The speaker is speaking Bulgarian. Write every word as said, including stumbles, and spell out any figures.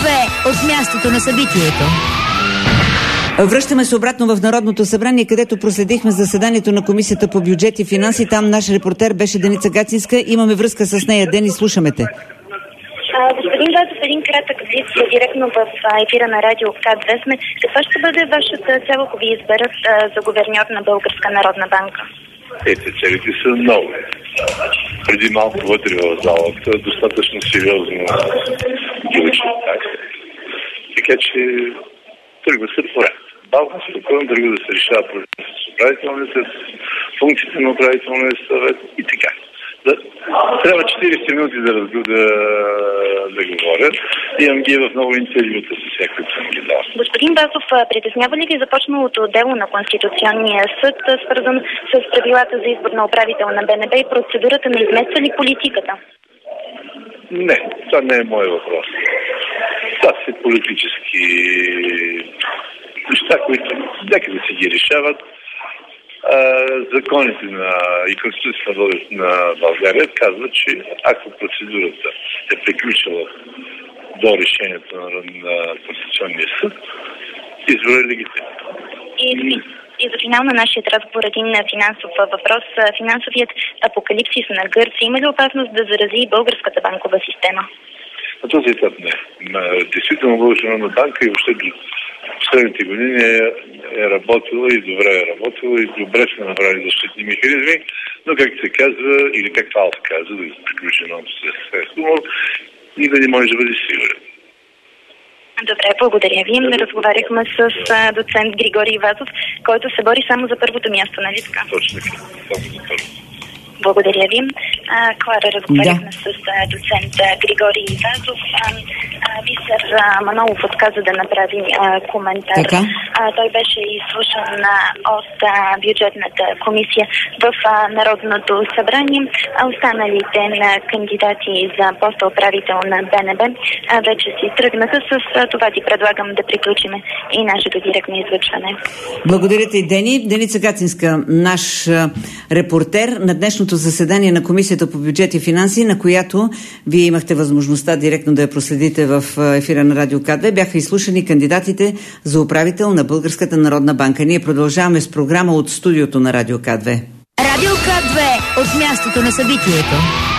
две от мястото на събитието. Връщаме се обратно в Народното събрание, където проследихме заседанието на Комисията по бюджет и финанси. Там наш репортер беше Деница Гацинска. Имаме връзка с нея. Дени, слушаме те. Господин Вазов, един кратък виз директно в ефира на радио К две сме. Каква ще бъде вашата цел, ако ви изберат за гуверньор на Българска народна банка? Ете, целите са много. Преди малко вътре в залата достатъчно сериозно гилични такси. Така че тръгва се поред. Балка спокойно тръгва да се решава проблемите с управителния съвет, функциите на управителния съвет и така. Да, трябва четиридесет минути да, да, да, да говоря. Имам ги в много интервюта с всякакъв съм ги дал. Господин Вазов, притеснява ли ви започналото дело на Конституционния съд, свързан с правилата за избор на управител на Б Н Б и процедурата на измества ли политиката? Не, това не е мой въпрос. Това са политически неща, които нека да си ги решават. А, законите на и Конституцията на България казват, че ако процедурата е приключила до решението на, на Конституционния съд, избор е легитимен. И, и за финал на нашия разговор един финансов въпрос. Финансовият апокалипсис на Гърция има ли опасност да зарази българската банкова система? На този етап не. Действително Българска народна банка и въобще последните години е, е работила и добре е работила и добре са направили защитни механизми, но както се казва, или както Алф казва, да приключи много с хумор, никой не може да бъде сигурен. Добре, благодаря ви. Да, разговаряхме с а, доцент Григорий Вазов, който се бори само за първото място, нали така? Точно така, само за първото. Благодаря ви. А, Клара, разговаряхме да. с а, доцент а, Григорий Вазов. А, а, Бисер а, Манолов отказа да направи а, коментар. А, той беше изслушан а, от а, бюджетната комисия в а, Народното събрание. А останалите на кандидати за поста управител на Б Н Б а, вече си тръгнаха. С а, това ти предлагам да приключим и нашето директно излъчване. Благодаря ти, Дени. Деница Гацинска, наш а, репортер на днешното заседание на Комисията по бюджет и финанси, на която вие имахте възможността директно да я проследите в ефира на Радио К две. Бяха изслушани кандидатите за управител на Българската народна банка. Ние продължаваме с програма от студиото на Радио К две. Радио К две от мястото на събитието.